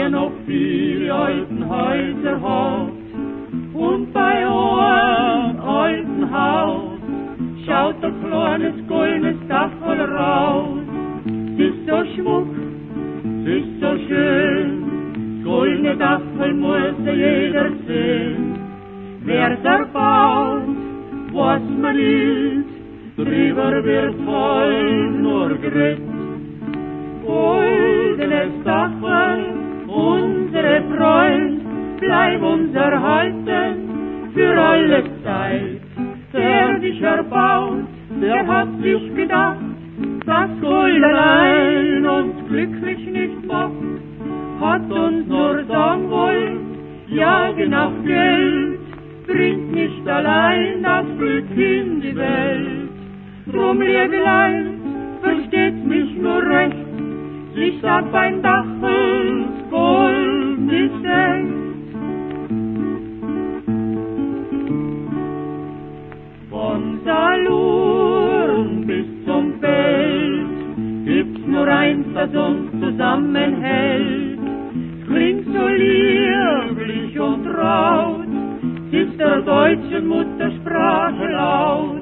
er noch viele alten Häuser hat. Und bei einem alten Haus schaut ein kleines goldenes Dachel raus. Es ist so schmuck, es ist so schön, das goldene Dachel muss jeder sehen. Wer's erbaut, was man nicht, drüber wird heut nur geredet. Goldenes Dachel, unsere Freund, bleib uns erhalten für alle Zeit. Der dich erbaut, der hat sich gedacht, dass Gold allein uns glücklich nicht macht, hat uns nur sagen wollen, jagen nach Geld, bringt nicht allein das Glück in die Welt. Drum, Liebelein, versteht mich nur recht, ich sag beim Dachel, Gold nicht echt. Von Salurn bis zum Feld gibt's nur eins, das uns zusammenhält. Es klingt so lieblich und traut, ist der deutschen Muttersprache laut.